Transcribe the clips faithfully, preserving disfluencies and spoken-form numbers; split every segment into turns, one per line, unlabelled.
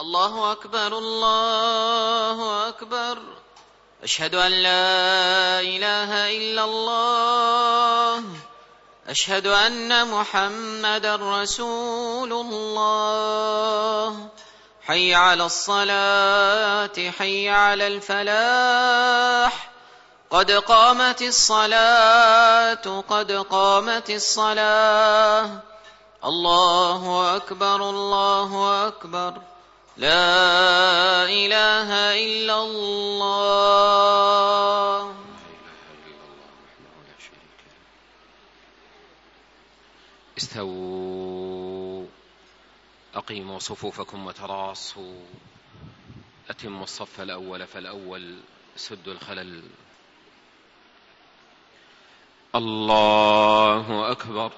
الله أكبر الله أكبر. أشهد أن لا إله إلا الله. أشهد أن محمدا رسول الله. حي على الصلاة حي على الفلاح. قد قامت الصلاة قد قامت الصلاة. الله أكبر الله أكبر. لا إله إلا الله.
استووا، أقيموا صفوفكم وتراصوا، أتموا الصف الأول فالأول، سدوا الخلل. الله أكبر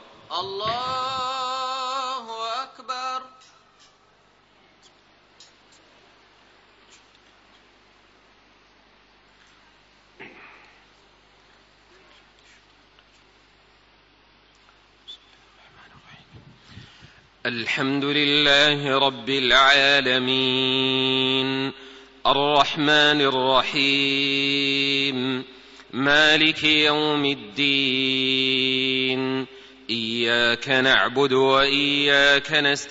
الله أكبر.
الحمد لله رب العالمين، الرحمن الرحيم، مالك يوم الدين. إياك نعبد وإياك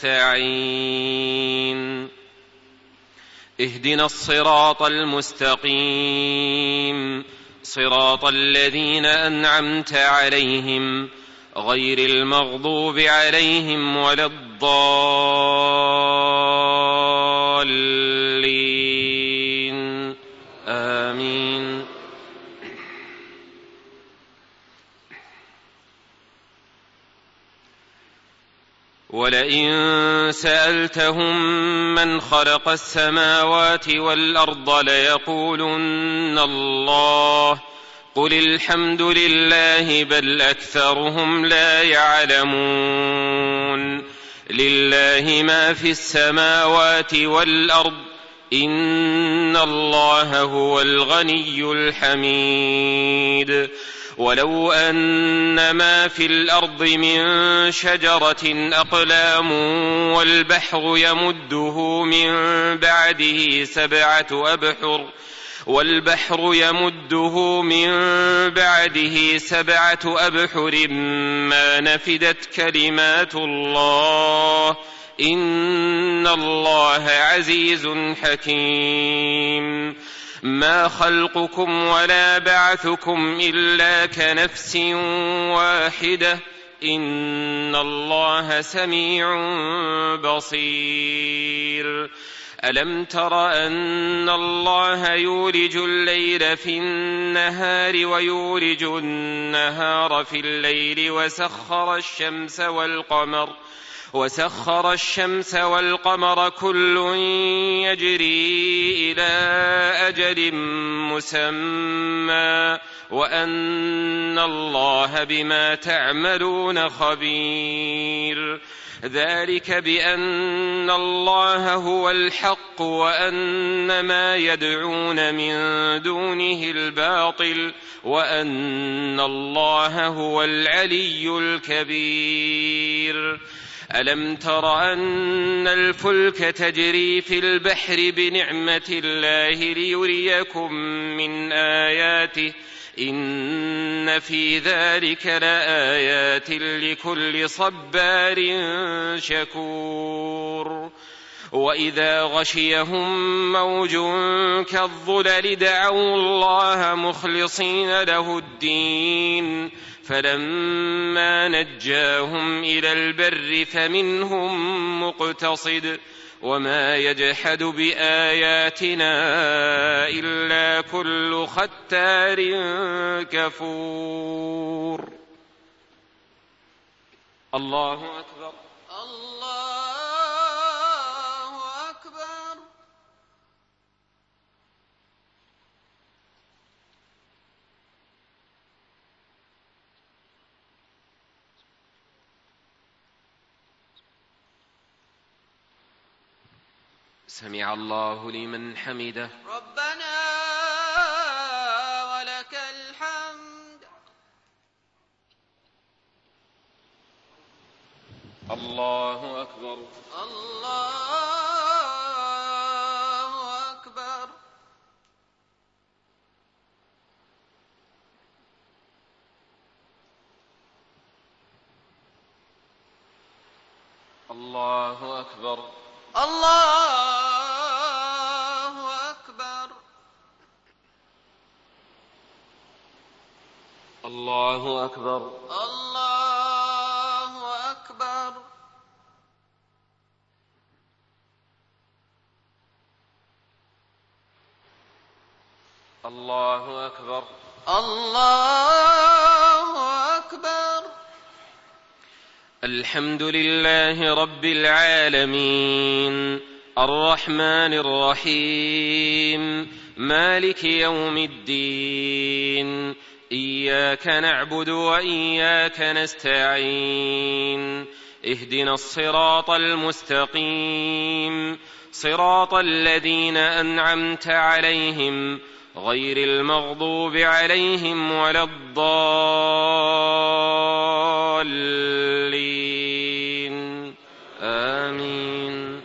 نستعين. اهدنا الصراط المستقيم، صراط الذين أنعمت عليهم غير المغضوب عليهم ولا الضالين. آمين. ولئن سألتهم من خلق السماوات والأرض ليقولن الله، قل الحمد لله بل أكثرهم لا يعلمون. لله ما في السماوات والأرض، إن الله هو الغني الحميد. ولو أن ما في الأرض من شجرة أقلام والبحر يمده من بعده سبعة أبحر والبحر يمده من بعده سبعة أبحر ما نفدت كلمات الله، إن الله عزيز حكيم. ما خلقكم ولا بعثكم إلا كنفس واحدة، إن الله سميع بصير. ألم تر أن الله يولج الليل في النهار ويولج النهار في الليل وسخر الشمس والقمر وسخر الشمس والقمر كل يجري إلى أجل مسمى وأن الله بما تعملون خبير. ذلك بأن الله هو الحق وأن ما يدعون من دونه الباطل وأن الله هو العلي الكبير. ألم تر أن الفلك تجري في البحر بنعمة الله ليريكم من آياته، إن في ذلك لآيات لكل صبار شكور. وإذا غشيهم موج كالظلل دعوا الله مخلصين له الدين، فلما نجاهم إلى البر فمنهم مقتصد، وما يجحد بآياتنا إلا كل ختار كفور. الله أكبر
الله أكبر.
سمع الله لمن حمده.
ربنا ولك الحمد.
الله أكبر
الله
أكبر.
الله أكبر.
الله أكبر.
الله أكبر.
الله أكبر.
الله أكبر.
الحمد لله رب العالمين الرحمن الرحيم مالك يوم الدين إياك نعبد وإياك نستعين اهدنا الصراط المستقيم صراط الذين أنعمت عليهم غير المغضوب عليهم ولا الضالين آمين.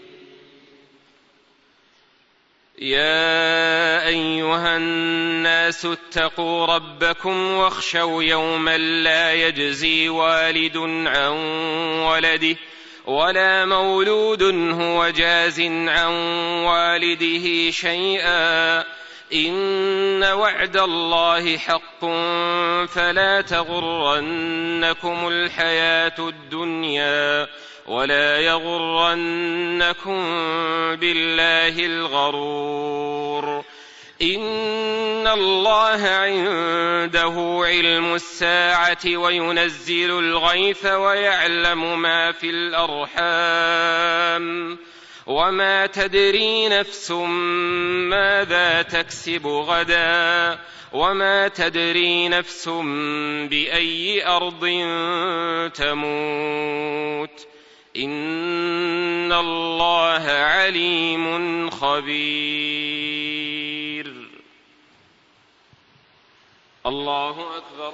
يا أيها الناس اتقوا ربكم واخشوا يوما لا يجزي والد عن ولده ولا مولود هو جاز عن والده شيئا إن وعد الله حق فلا تغرنكم الحياة الدنيا ولا يغرنكم بالله الغرور إن الله عنده علم الساعة وينزل الغيث ويعلم ما في الأرحام وما تدري نفس ماذا تكسب غدا وما تدري نفس بأي أرض تموت إن الله عليم خبير. الله أكبر.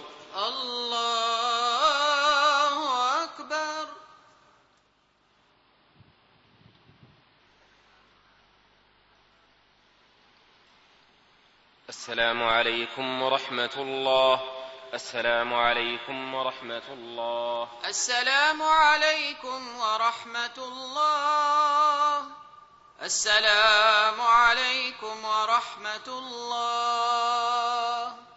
الله أكبر.
السلام عليكم ورحمة الله. السلام عليكم ورحمة الله.
السلام عليكم ورحمة الله. السلام عليكم ورحمة الله.